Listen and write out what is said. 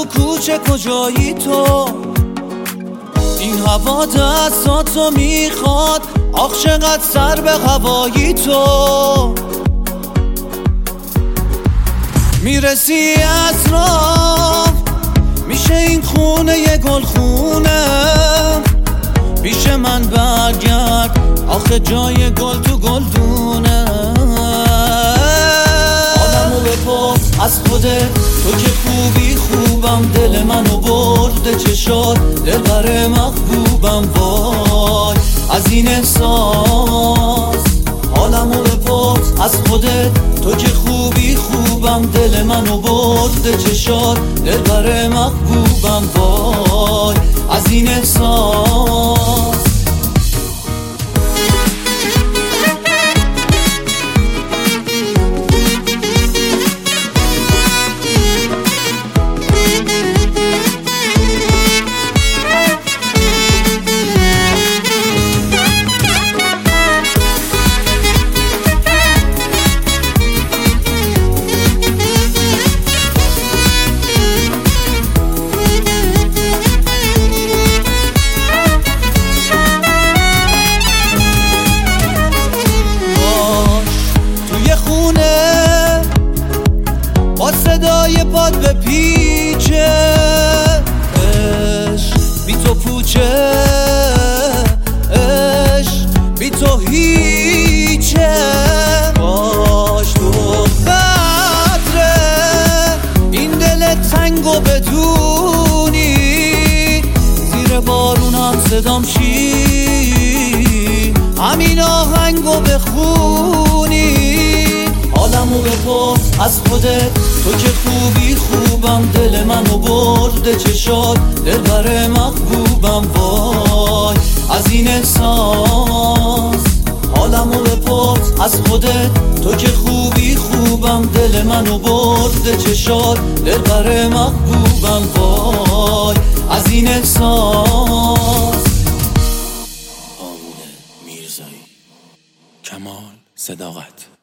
تو کوچه کجایی تو؟ این هوا دستاتو میخواد، آخ چقدر سر به هوایی تو. میرسی از راه میشه این خونه یه گل خونه، پیش من برگرد آخه جای گل تو گلدونه. آدمو بپرس از خودت تو که خوبی خوبم، دل منو برده چشات دلبر محبوبم. وای از این احساس حالمو بپرس از خودت تو که خوبی خوبم، دل منو برده چشات دلبر محبوبم. وای از این احساس. با صدای پاد به پیچه عشق بی تو پوچه، عشق بی تو هیچه. باش تو قدره این دل تنگو بدونی، زیر بارونم صدام شی همین آهنگو بخونی. حالمو بپرس از خودت تو که خوبی خوبم، دل منو برده چشات دلبر محبوبم. وای از این احساس. حالمو بپرس از خودت تو که خوبی خوبم، دل منو برده چشات دلبر محبوبم. وای از این احساس. آمونه میرزایی، کمال صداقت.